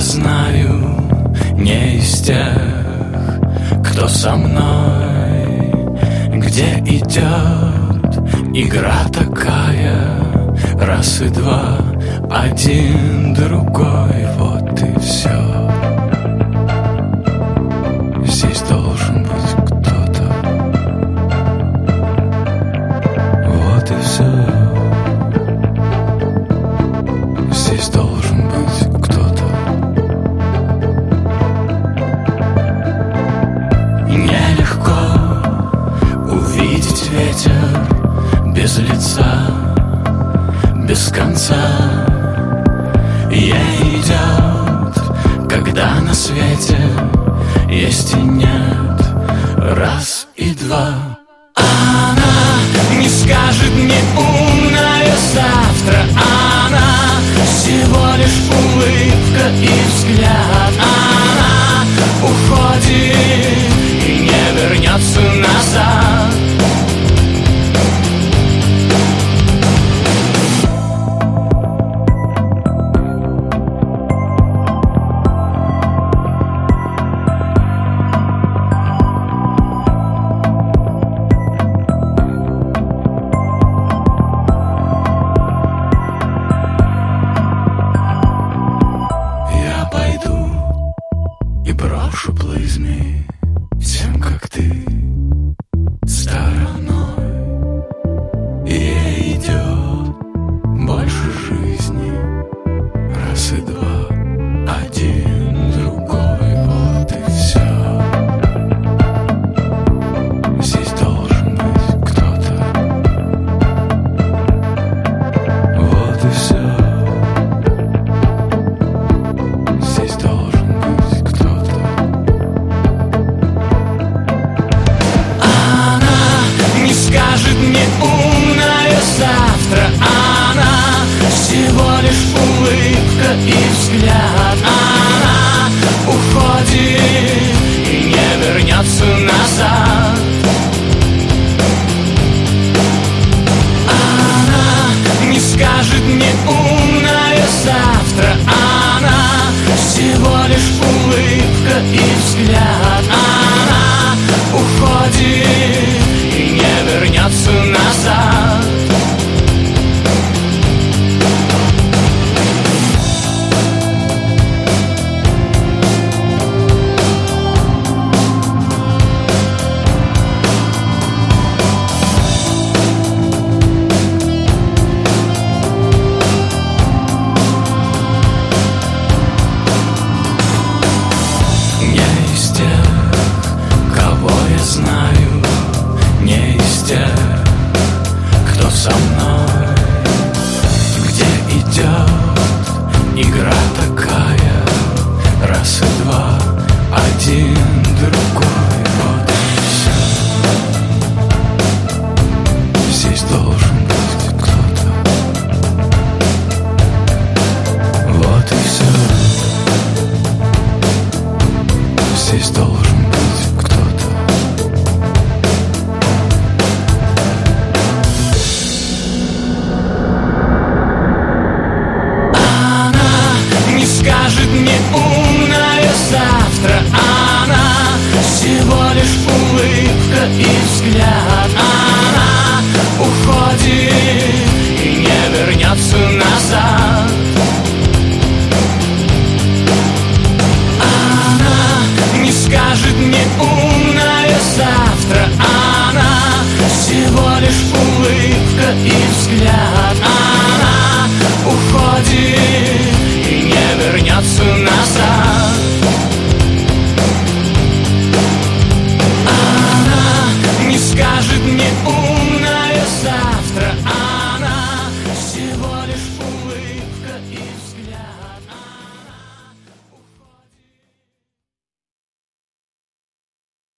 знаю, не из тех, кто со мной. Где идет игра такая, раз и два, один, другой, вот и все. Здесь должен быть кто-то, вот и все. Здесь должен быть кто-то. Нелегко увидеть ветер без лица, без конца. Ей идет, когда на свете есть и нет, раз и два. Она не скажет мне умное завтра, она всего лишь улыбка и взгляд. Она уходит и не вернется назад. Брошу плызми всем, как ты, стороной. Ей идет больше жизни, раз и два, один, другой, вот и все. Здесь должен быть кто-то, вот и все. Здесь должен быть кто-то. Скажет мне умное завтра, она всего лишь улыбка и взгляд. Она уходит и не вернется назад. Она не скажет мне умное завтра, она всего лишь улыбка и взгляд. Она уходит и не вернется назад. Не из тех, кого я знаю, не из тех, кто со мной. Где идет игра такая, раз и два, один, другой, вот и все. Здесь должен быть кто-то, вот и все. Здесь должен быть кто-то. Скажет мне умное завтра, она всего лишь улыбка и взгляд. Она уходит и не вернется назад. Она не скажет мне умное завтра, она всего лишь улыбка и взгляд.